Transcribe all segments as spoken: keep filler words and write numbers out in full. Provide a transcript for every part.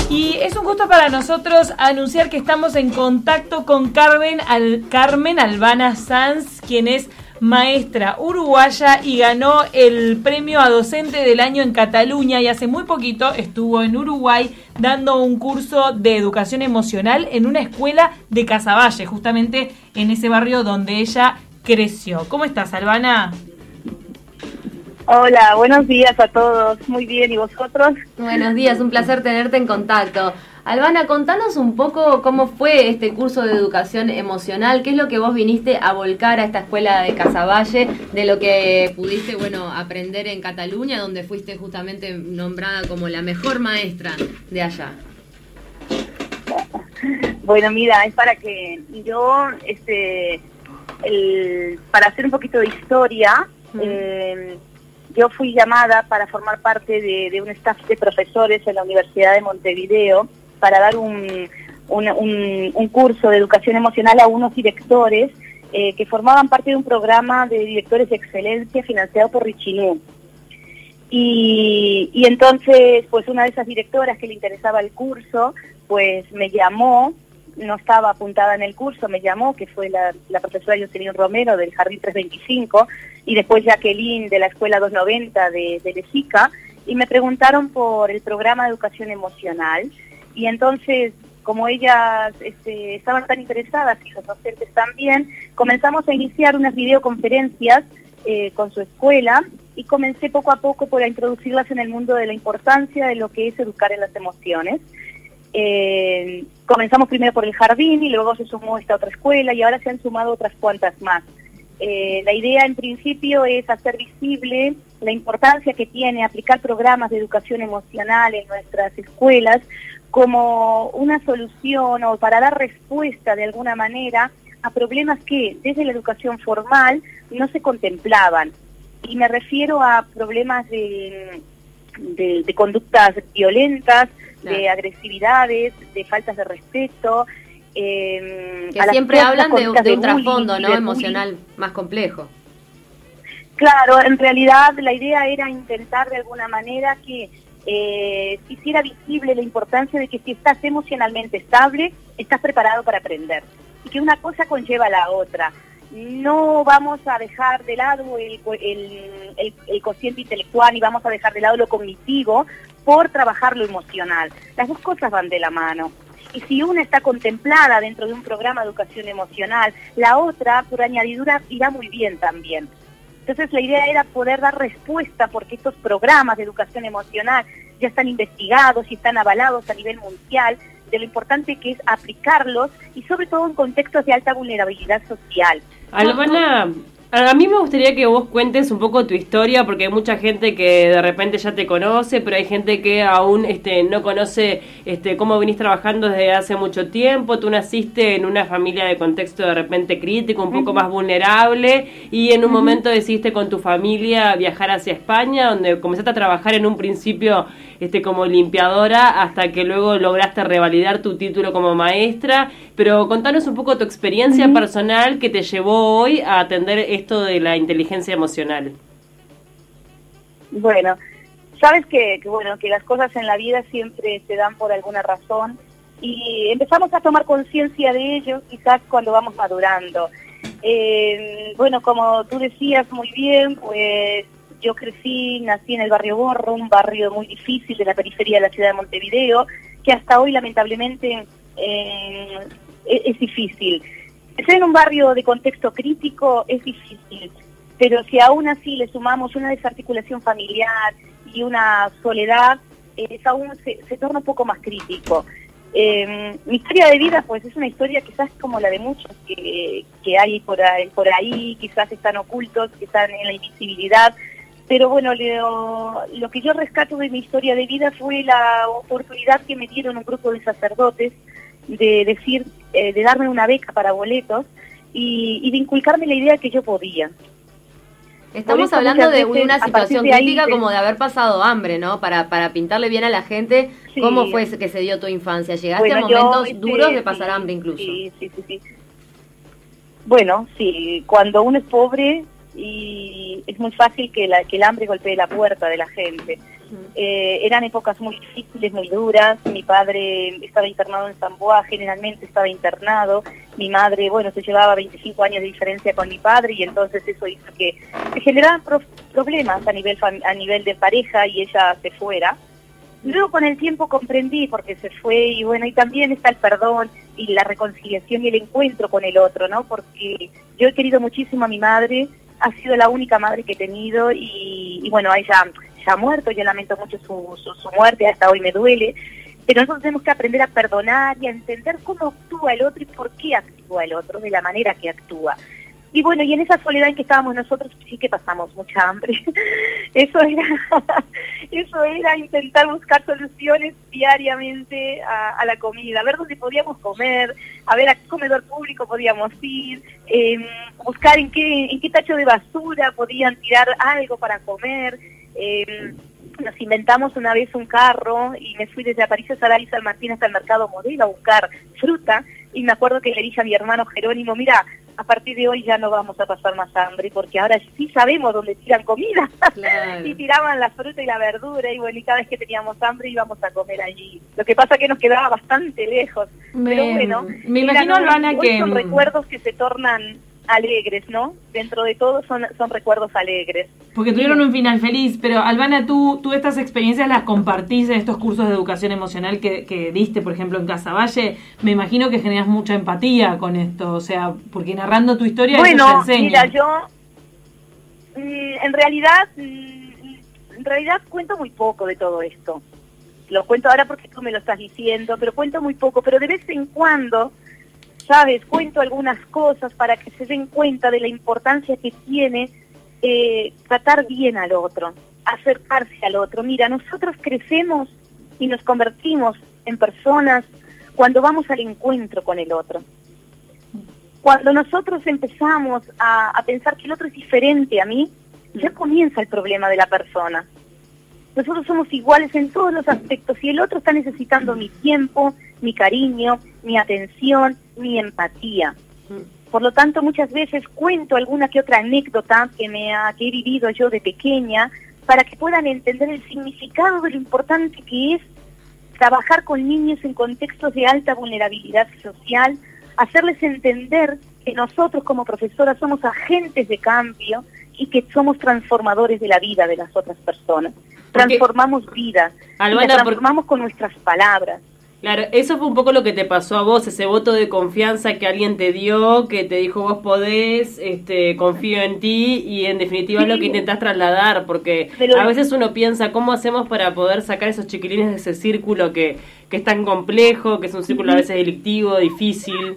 Y es un gusto para nosotros anunciar que estamos en contacto con Carmen, Al, Carmen Albana Sanz, quien es maestra uruguaya y ganó el premio a docente del año en Cataluña, y hace muy poquito estuvo en Uruguay dando un curso de educación emocional en una escuela de Casaballe, justamente en ese barrio donde ella creció. ¿Cómo estás, Albana? Hola, buenos días a todos. Muy bien, ¿y vosotros? Buenos días, un placer tenerte en contacto. Albana, contanos un poco cómo fue este curso de educación emocional, qué es lo que vos viniste a volcar a esta escuela de Casaballe, de lo que pudiste, bueno, aprender en Cataluña, donde fuiste justamente nombrada como la mejor maestra de allá. Bueno, mira, es para que yo, este, el, para hacer un poquito de historia, mm. eh, yo fui llamada para formar parte de, de un staff de profesores en la Universidad de Montevideo para dar un, un, un, un curso de educación emocional a unos directores eh, que formaban parte de un programa de directores de excelencia financiado por Richinú. Y, y entonces, pues una de esas directoras que le interesaba el curso, pues me llamó, no estaba apuntada en el curso, me llamó, que fue la, la profesora Jocelyn Romero del Jardín trescientos veinticinco, y después Jacqueline de la Escuela doscientos noventa de, de Lezica, y me preguntaron por el programa de educación emocional. Y entonces, como ellas este, estaban tan interesadas y los docentes también, comenzamos a iniciar unas videoconferencias eh, con su escuela, y comencé poco a poco por a introducirlas en el mundo de la importancia de lo que es educar en las emociones. Eh, comenzamos primero por el jardín y luego se sumó esta otra escuela y ahora se han sumado otras cuantas más. Eh, la idea en principio es hacer visible la importancia que tiene aplicar programas de educación emocional en nuestras escuelas como una solución o para dar respuesta de alguna manera a problemas que desde la educación formal no se contemplaban. Y me refiero a problemas de, de, de conductas violentas, de agresividades, de faltas de respeto. Eh, que siempre hablan de, de, de un trasfondo, ¿no?, emocional más complejo. Claro, en realidad la idea era intentar de alguna manera que eh, se hiciera visible la importancia de que si estás emocionalmente estable, estás preparado para aprender. Y que una cosa conlleva a la otra. No vamos a dejar de lado el, el, el, el cociente intelectual y vamos a dejar de lado lo cognitivo por trabajar lo emocional. Las dos cosas van de la mano. Y si una está contemplada dentro de un programa de educación emocional, la otra, por añadidura, irá muy bien también. Entonces la idea era poder dar respuesta, porque estos programas de educación emocional ya están investigados y están avalados a nivel mundial, de lo importante que es aplicarlos y sobre todo en contextos de alta vulnerabilidad social. Albana, a mí me gustaría que vos cuentes un poco tu historia, porque hay mucha gente que de repente ya te conoce, pero hay gente que aún este, no conoce este, cómo venís trabajando desde hace mucho tiempo. Tú naciste en una familia de contexto de repente crítico, un poco uh-huh. más vulnerable, y en un uh-huh. momento decidiste con tu familia viajar hacia España, donde comenzaste a trabajar en un principio este, como limpiadora, hasta que luego lograste revalidar tu título como maestra. Pero contanos un poco tu experiencia uh-huh. personal que te llevó hoy a atender esto de la inteligencia emocional. Bueno, sabes que, que bueno que las cosas en la vida siempre se dan por alguna razón y empezamos a tomar conciencia de ello quizás cuando vamos madurando. Eh, bueno, como tú decías muy bien, pues yo crecí, nací en el barrio Borro, un barrio muy difícil de la periferia de la ciudad de Montevideo, que hasta hoy lamentablemente eh, es, es difícil. Ser en un barrio de contexto crítico es difícil, pero si aún así le sumamos una desarticulación familiar y una soledad, es aún se, se torna un poco más crítico. Eh, mi historia de vida pues es una historia quizás como la de muchos que, que hay por ahí, por ahí, quizás están ocultos, que están en la invisibilidad, pero bueno, lo, lo que yo rescato de mi historia de vida fue la oportunidad que me dieron un grupo de sacerdotes de decir, eh, de darme una beca para boletos y, y de inculcarme la idea que yo podía. Estamos hablando de una situación de crítica ahí, como de haber pasado hambre, ¿no? Para para pintarle bien a la gente sí. cómo fue que se dio tu infancia. Llegaste bueno, a momentos yo, duros este, de pasar sí, hambre incluso. Sí, sí, sí, sí. Bueno, sí, cuando uno es pobre y es muy fácil que, la, que el hambre golpee la puerta de la gente. Eh, eran épocas muy difíciles, muy duras. Mi padre estaba internado en San Boa, generalmente estaba internado. Mi madre, bueno, se llevaba veinticinco años de diferencia con mi padre y entonces eso hizo que se generaran pro problemas a nivel, a nivel de pareja y ella se fuera. Luego con el tiempo comprendí porque se fue y bueno, y también está el perdón y la reconciliación y el encuentro con el otro, ¿no? Porque yo he querido muchísimo a mi madre, ha sido la única madre que he tenido y, y bueno, ella ya ha muerto, yo lamento mucho su, su, su muerte, hasta hoy me duele, pero nosotros tenemos que aprender a perdonar y a entender cómo actúa el otro y por qué actúa el otro, de la manera que actúa. Y bueno, y en esa soledad en que estábamos nosotros sí que pasamos mucha hambre. Eso era, eso era intentar buscar soluciones diariamente a, a la comida, a ver dónde podíamos comer, a ver a qué comedor público podíamos ir, eh, buscar en qué, en qué tacho de basura podían tirar algo para comer. Eh, nos inventamos una vez un carro y me fui desde Aparicio Saray y San Martín hasta el Mercado Modelo a buscar fruta y me acuerdo que le dije a mi hermano Jerónimo, mira, a partir de hoy ya no vamos a pasar más hambre porque ahora sí sabemos dónde tiran comida. Claro. Y tiraban la fruta y la verdura y bueno, y cada vez que teníamos hambre íbamos a comer allí. Lo que pasa que nos quedaba bastante lejos. Me, pero bueno, me imagino, Albana, que son recuerdos que se tornan alegres, ¿no? Dentro de todo son, son recuerdos alegres. Porque tuvieron un final feliz, pero Albana, tú, tú estas experiencias las compartís en estos cursos de educación emocional que, que diste, por ejemplo, en Casaballe. Me imagino que generas mucha empatía con esto, o sea, porque narrando tu historia bueno, eso te enseña. Mira, yo mm, en realidad, mm, en realidad cuento muy poco de todo esto. Lo cuento ahora porque tú me lo estás diciendo, pero cuento muy poco, pero de vez en cuando, ¿sabes? Cuento algunas cosas para que se den cuenta de la importancia que tiene eh, tratar bien al otro, acercarse al otro. Mira, nosotros crecemos y nos convertimos en personas cuando vamos al encuentro con el otro. Cuando nosotros empezamos a, a pensar que el otro es diferente a mí, ya comienza el problema de la persona. Nosotros somos iguales en todos los aspectos y el otro está necesitando mi tiempo, mi cariño, mi atención, mi empatía. Por lo tanto, muchas veces cuento alguna que otra anécdota que, me ha, que he vivido yo de pequeña para que puedan entender el significado de lo importante que es trabajar con niños en contextos de alta vulnerabilidad social, hacerles entender que nosotros como profesoras somos agentes de cambio y que somos transformadores de la vida de las otras personas. Transformamos Porque, vidas, Albana, y la transformamos por... con nuestras palabras. Claro, eso fue un poco lo que te pasó a vos, ese voto de confianza que alguien te dio, que te dijo vos podés, este, confío en ti, y en definitiva sí. Es lo que intentás trasladar, porque Pero... a veces uno piensa cómo hacemos para poder sacar esos chiquilines de ese círculo que, que es tan complejo, que es un círculo uh-huh. a veces delictivo, difícil.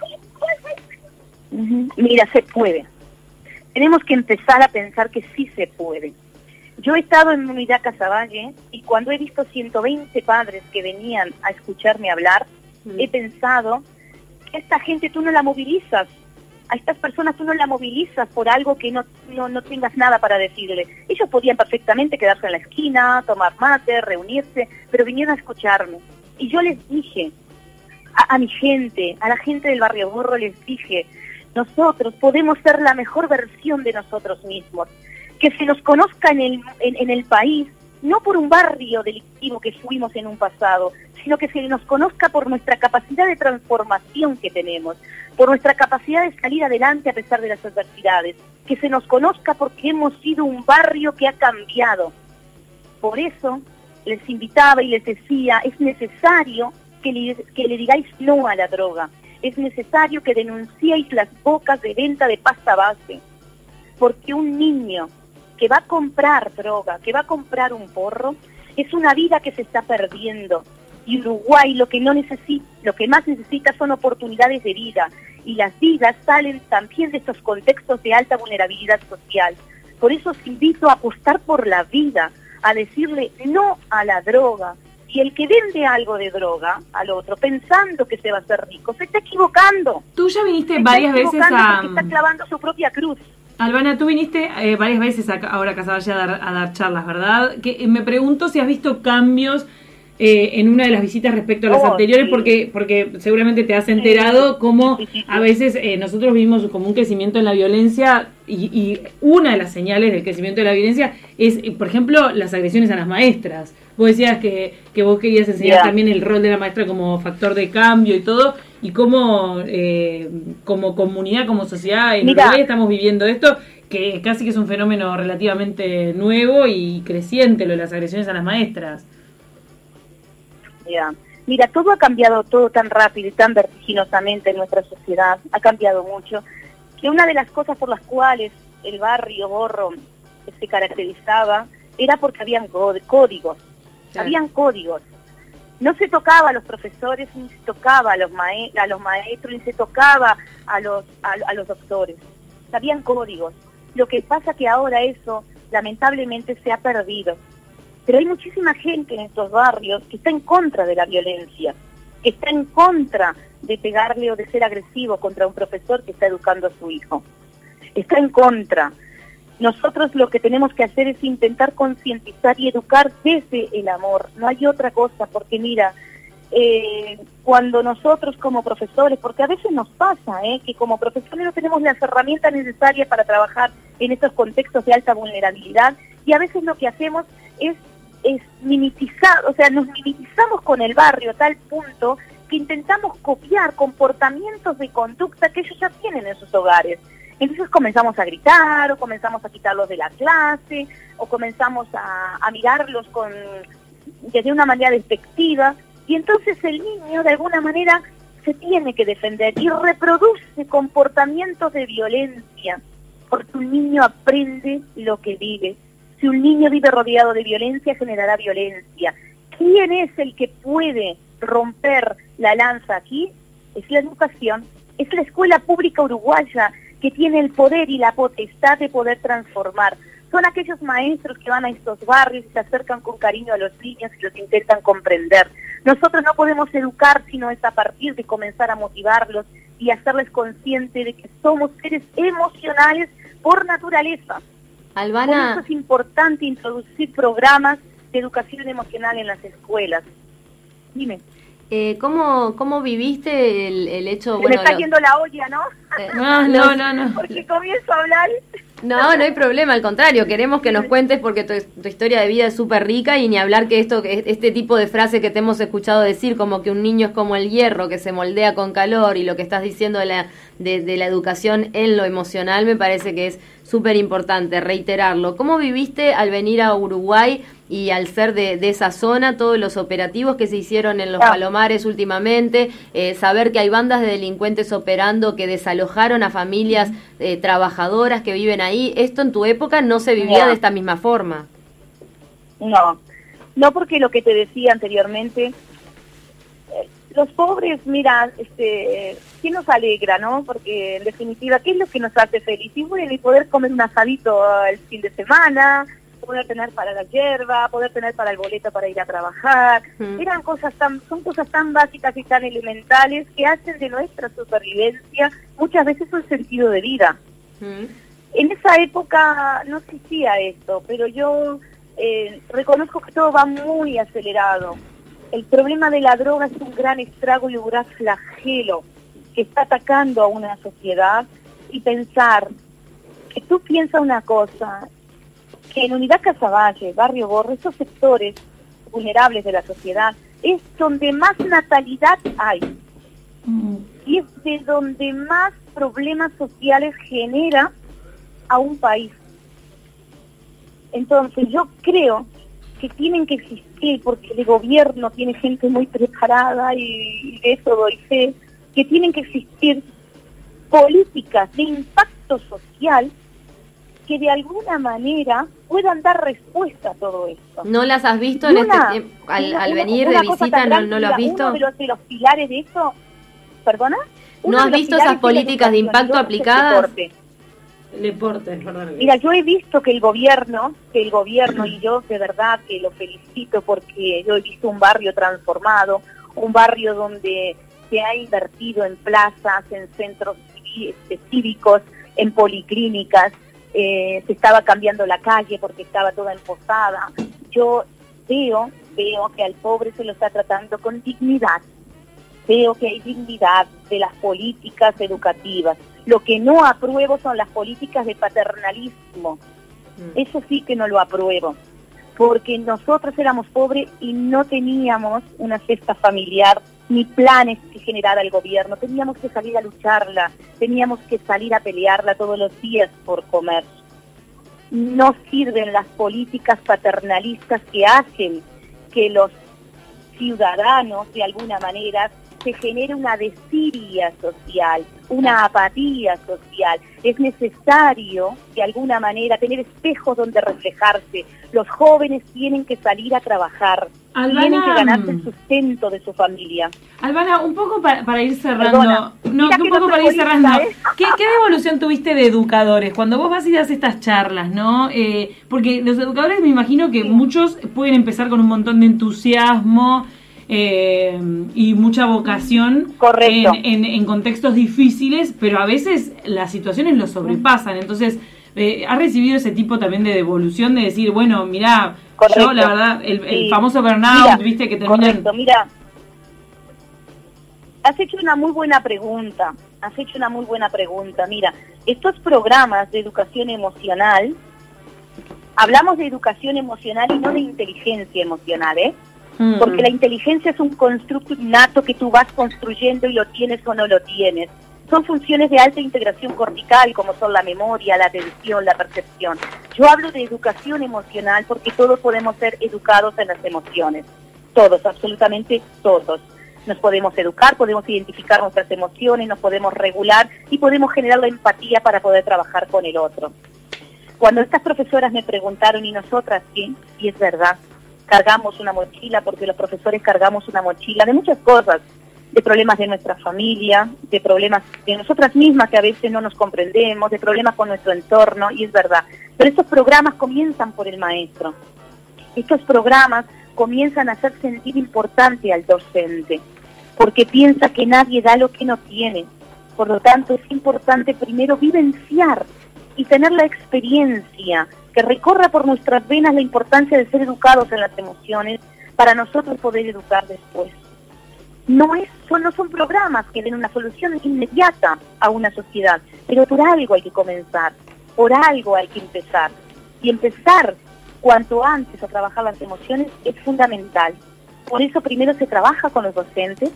Uh-huh. Mira, se puede. Tenemos que empezar a pensar que sí se puede. Yo he estado en Unidad Casaballe y cuando he visto ciento veinte padres que venían a escucharme hablar, mm. he pensado que a esta gente tú no la movilizas, a estas personas tú no la movilizas por algo que no, no, no tengas nada para decirle. Ellos podían perfectamente quedarse en la esquina, tomar mate, reunirse, pero vinieron a escucharme. Y yo les dije, a, a mi gente, a la gente del Barrio Borro les dije, nosotros podemos ser la mejor versión de nosotros mismos. Que se nos conozca en el, en, en el país, no por un barrio delictivo que fuimos en un pasado, sino que se nos conozca por nuestra capacidad de transformación que tenemos, por nuestra capacidad de salir adelante a pesar de las adversidades, que se nos conozca porque hemos sido un barrio que ha cambiado. Por eso les invitaba y les decía, es necesario que le, que le digáis no a la droga, es necesario que denunciéis las bocas de venta de pasta base, porque un niño que va a comprar droga, que va a comprar un porro, es una vida que se está perdiendo. Y Uruguay lo que no necesita, lo que más necesita son oportunidades de vida. Y las vidas salen también de estos contextos de alta vulnerabilidad social. Por eso os invito a apostar por la vida, a decirle no a la droga. Y el que vende algo de droga al otro, pensando que se va a hacer rico, se está equivocando. Tú ya viniste varias veces a... Porque está clavando su propia cruz. Albana, tú viniste eh, varias veces a, ahora a Casaballe a dar, a dar charlas, ¿verdad? Que eh, me pregunto si has visto cambios eh, en una de las visitas respecto a las oh, anteriores, sí. porque porque seguramente te has enterado sí. cómo sí, sí, sí. a veces eh, nosotros vimos como un crecimiento en la violencia y, y una de las señales del crecimiento de la violencia es, por ejemplo, las agresiones a las maestras. Vos decías que, que vos querías enseñar yeah. también el rol de la maestra como factor de cambio y todo, y cómo eh, como comunidad, como sociedad en Mira. Uruguay estamos viviendo esto, que casi que es un fenómeno relativamente nuevo y creciente, lo de las agresiones a las maestras. Yeah. Mira, todo ha cambiado todo tan rápido y tan vertiginosamente en nuestra sociedad, ha cambiado mucho, que una de las cosas por las cuales el barrio Gorro se caracterizaba era porque habían códigos, sí. habían códigos. No se tocaba a los profesores, ni se tocaba a los, mae a los maestros, ni se tocaba a los, a, a los doctores. Habían códigos. Lo que pasa que ahora eso, lamentablemente, se ha perdido. Pero hay muchísima gente en estos barrios que está en contra de la violencia, que está en contra de pegarle o de ser agresivo contra un profesor que está educando a su hijo. Está en contra. Nosotros lo que tenemos que hacer es intentar concientizar y educar desde el amor. No hay otra cosa, porque mira, eh, cuando nosotros como profesores, porque a veces nos pasa, eh, que como profesores no tenemos las herramientas necesarias para trabajar en estos contextos de alta vulnerabilidad, y a veces lo que hacemos es es mimetizar, o sea, nos mimetizamos con el barrio a tal punto que intentamos copiar comportamientos de conducta que ellos ya tienen en sus hogares. Entonces comenzamos a gritar, o comenzamos a quitarlos de la clase, o comenzamos a, a mirarlos con de una manera despectiva, y entonces el niño de alguna manera se tiene que defender y reproduce comportamientos de violencia, porque un niño aprende lo que vive. Si un niño vive rodeado de violencia, generará violencia. ¿Quién es el que puede romper la lanza aquí? Es la educación, es la escuela pública uruguaya que tiene el poder y la potestad de poder transformar. Son aquellos maestros que van a estos barrios y se acercan con cariño a los niños y los intentan comprender. Nosotros no podemos educar sino es a partir de comenzar a motivarlos y hacerles conscientes de que somos seres emocionales por naturaleza. Albana, por eso es importante introducir programas de educación emocional en las escuelas. Dime. Eh, ¿cómo, ¿Cómo viviste el, el hecho? Se Bueno, me está lo... yendo la olla, ¿no? Eh, no, no, no, no. Porque comienzo a hablar. No, no hay problema, al contrario, queremos que nos cuentes porque tu, tu historia de vida es súper rica y ni hablar que esto, este tipo de frase que te hemos escuchado decir, como que un niño es como el hierro que se moldea con calor, y lo que estás diciendo de la, de, de la educación en lo emocional, me parece que es súper importante reiterarlo. ¿Cómo viviste al venir a Uruguay y al ser de, de esa zona, todos los operativos que se hicieron en los ah. Palomares últimamente, eh, saber que hay bandas de delincuentes operando que desalojaron a familias eh, trabajadoras que viven ahí? Esto en tu época no se vivía no. de esta misma forma. No, no, porque lo que te decía anteriormente, eh, los pobres, mira, este, ¿qué nos alegra, no? Porque en definitiva, ¿qué es lo que nos hace feliz? Y bueno, y poder comer un asadito el fin de semana, poder tener para la hierba, poder tener para el boleto para ir a trabajar. Mm. Eran cosas tan, son cosas tan básicas y tan elementales que hacen de nuestra supervivencia muchas veces un sentido de vida. Mm. En esa época no existía esto, pero yo eh, reconozco que todo va muy acelerado. El problema de la droga es un gran estrago y un gran flagelo que está atacando a una sociedad, y pensar que tú piensas una cosa, que en Unidad Casaballe, Barrio Gorro, esos sectores vulnerables de la sociedad, es donde más natalidad hay. Mm. Y es de donde más problemas sociales genera a un país. Entonces yo creo que tienen que existir, porque el gobierno tiene gente muy preparada y de eso doy fe, que tienen que existir políticas de impacto social que de alguna manera puedan dar respuesta a todo esto. ¿No las has visto en una, este, al, una, al venir una, una de visita? ¿No, ¿No lo has visto? Uno de los, de los pilares de eso, ¿perdona? ¿No has visto esas políticas de impacto aplicadas? El deporte, es verdad. Mira, yo he visto que el gobierno, que el gobierno, y yo de verdad que lo felicito porque yo he visto un barrio transformado, un barrio donde se ha invertido en plazas, en centros cívicos, en policlínicas, eh, se estaba cambiando la calle porque estaba toda emposada. Yo veo veo que al pobre se lo está tratando con dignidad. Veo que hay dignidad de las políticas educativas. Lo que no apruebo son las políticas de paternalismo. Mm. Eso sí que no lo apruebo. Porque nosotros éramos pobres y no teníamos una cesta familiar ni planes que generara el gobierno. Teníamos que salir a lucharla, teníamos que salir a pelearla todos los días por comer. No sirven las políticas paternalistas que hacen que los ciudadanos, de alguna manera, se genere una desidia social, una apatía social. Es necesario, de alguna manera, tener espejos donde reflejarse. Los jóvenes tienen que salir a trabajar, Albana, tienen que ganarse el sustento de su familia. Albana, un poco para, para ir cerrando, Perdona, no, un poco para ir cerrando, ¿eh? ¿Qué, ¿qué devolución tuviste de educadores? Cuando vos vas y das estas charlas, ¿no? Eh, porque los educadores, me imagino que sí. muchos pueden empezar con un montón de entusiasmo, Eh, y mucha vocación en, en, en contextos difíciles, pero a veces las situaciones lo sobrepasan. Entonces, eh, ¿has recibido ese tipo también de devolución de decir, bueno, mirá, correcto. yo la verdad, el, el sí. famoso burnout, mira, viste, que terminan... Correcto, mira, has hecho una muy buena pregunta, has hecho una muy buena pregunta. Mira, estos programas de educación emocional, hablamos de educación emocional y no de inteligencia emocional, ¿eh? Porque la inteligencia es un constructo innato que tú vas construyendo y lo tienes o no lo tienes. Son funciones de alta integración cortical, como son la memoria, la atención, la percepción. Yo hablo de educación emocional porque todos podemos ser educados en las emociones. Todos, absolutamente todos. Nos podemos educar, podemos identificar nuestras emociones, nos podemos regular y podemos generar la empatía para poder trabajar con el otro. Cuando estas profesoras me preguntaron, ¿y nosotras qué? Y es verdad. Cargamos una mochila, porque los profesores cargamos una mochila de muchas cosas, de problemas de nuestra familia, de problemas de nosotras mismas que a veces no nos comprendemos, de problemas con nuestro entorno, y es verdad. Pero estos programas comienzan por el maestro. Estos programas comienzan a hacer sentir importante al docente, porque piensa que nadie da lo que no tiene. Por lo tanto, es importante primero vivenciar y tener la experiencia que recorra por nuestras venas la importancia de ser educados en las emociones para nosotros poder educar después. No, es, son, no son programas que den una solución inmediata a una sociedad, pero por algo hay que comenzar, por algo hay que empezar. Y empezar cuanto antes a trabajar las emociones es fundamental. Por eso primero se trabaja con los docentes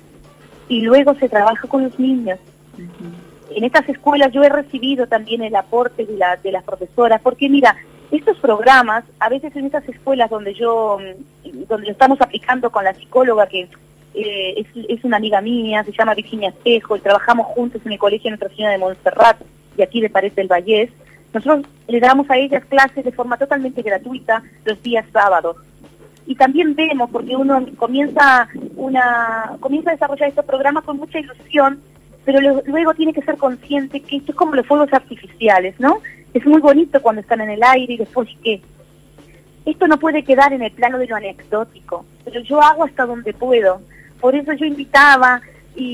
y luego se trabaja con los niños. Uh-huh. En estas escuelas yo he recibido también el aporte de, la, de las profesoras, porque mira, estos programas, a veces en estas escuelas donde yo, donde lo estamos aplicando con la psicóloga, que eh, es, es una amiga mía, se llama Virginia Espejo, y trabajamos juntos en el Colegio Nuestra Señora de Montserrat, de aquí de Pared del Vallés, nosotros le damos a ellas clases de forma totalmente gratuita los días sábados. Y también vemos, porque uno comienza, una, comienza a desarrollar estos programas con mucha ilusión, pero lo, luego tiene que ser consciente que esto es como los fuegos artificiales, ¿no? Es muy bonito cuando están en el aire y después, ¿qué? Esto no puede quedar en el plano de lo anecdótico, pero yo hago hasta donde puedo. Por eso yo invitaba,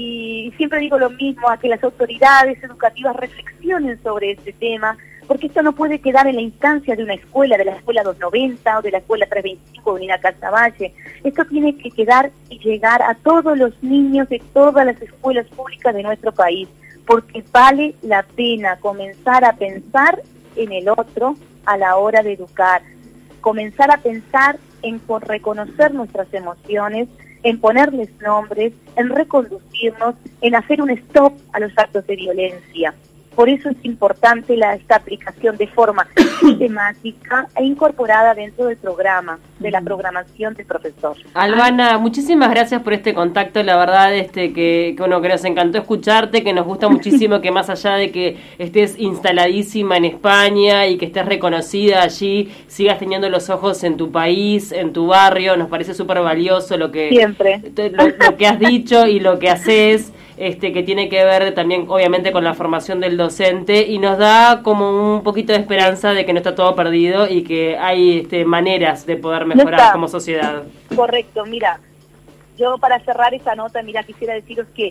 y siempre digo lo mismo, a que las autoridades educativas reflexionen sobre este tema, porque esto no puede quedar en la instancia de una escuela, de la escuela doscientos noventa o de la escuela trescientos veinticinco de Unidad Casaballe. Esto tiene que quedar y llegar a todos los niños de todas las escuelas públicas de nuestro país, porque vale la pena comenzar a pensar en el otro a la hora de educar, comenzar a pensar en reconocer nuestras emociones, en ponerles nombres, en reconducirnos, en hacer un stop a los actos de violencia. Por eso es importante la, esta aplicación de forma sistemática e incorporada dentro del programa, de la programación del profesor. Albana, muchísimas gracias por este contacto, la verdad este que, que, bueno, que nos encantó escucharte, que nos gusta muchísimo que más allá de que estés instaladísima en España y que estés reconocida allí, sigas teniendo los ojos en tu país, en tu barrio. Nos parece súper valioso lo que, Siempre. Lo, lo que has dicho y lo que haces. Este, que tiene que ver también obviamente con la formación del docente, y nos da como un poquito de esperanza de que no está todo perdido y que hay este, maneras de poder mejorar no como sociedad. Correcto, mira, yo para cerrar esa nota, mira, quisiera deciros que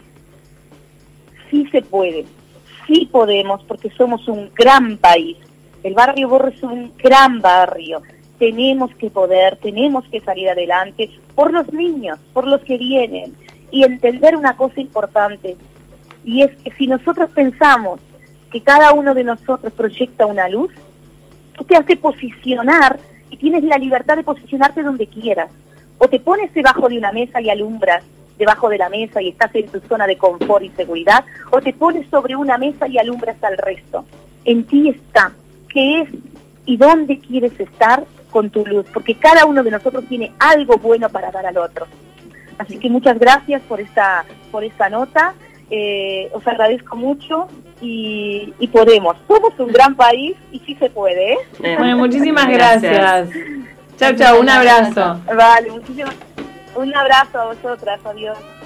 sí se puede, sí podemos, porque somos un gran país. El barrio Borro es un gran barrio. Tenemos que poder, tenemos que salir adelante. por los niños, por los que vienen, y entender una cosa importante, y es que si nosotros pensamos que cada uno de nosotros proyecta una luz, tú te hace posicionar y tienes la libertad de posicionarte donde quieras. O te pones debajo de una mesa y alumbras debajo de la mesa y estás en tu zona de confort y seguridad, o te pones sobre una mesa y alumbras al resto. En ti está qué es y dónde quieres estar con tu luz, porque cada uno de nosotros tiene algo bueno para dar al otro. Así que muchas gracias por esta, por esta nota, eh, os agradezco mucho y, y podemos. Somos un gran país y sí se puede, ¿eh? Bueno, muchísimas gracias. Chau, chau, un abrazo. Vale, muchísimas. Un abrazo a vosotras, adiós.